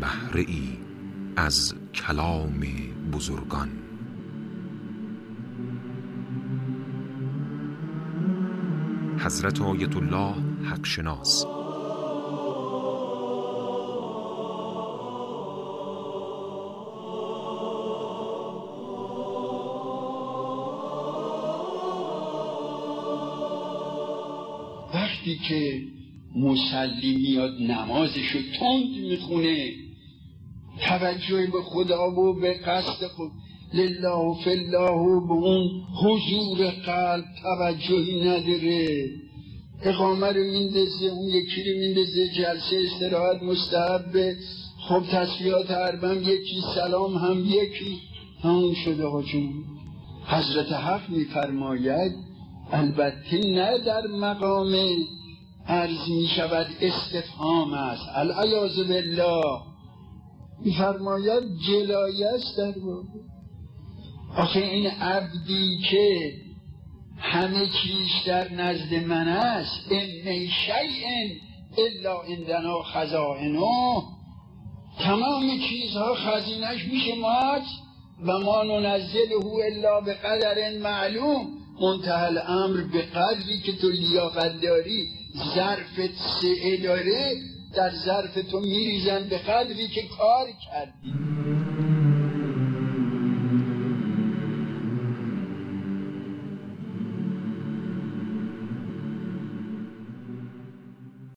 بهره ای از کلام بزرگان. حضرت آیت الله حقشناس. وقتی که مصلی میاد نمازشو تند میخونه، توجه به خدا و به قصد خود لله و فی الله و به اون حضور قلب توجهی نداره، اقامه رو میندازه، اون یکی رو میندازه، جلسه استراحت مستحبه، خب تسبیحات اربعم یکی، سلام هم یکی، همون شده آقا جون. حضرت حق میفرماید البته نه در مقام عرض می شود استفهام است، العیاذ بالله، میفرماید جلایه است در واقع. آخه این عبدی که همه چیز در نزد من است، ان شیء الا عندنا خزائنه، تمام چیزها خزینش میشه ماست و ما ننزله الا به قدر معلوم، منتهی الامر به قدری که تو لیاقت داری، ظرفت سعه داره، در ظرف تو میریزن به قدری که کار کردی.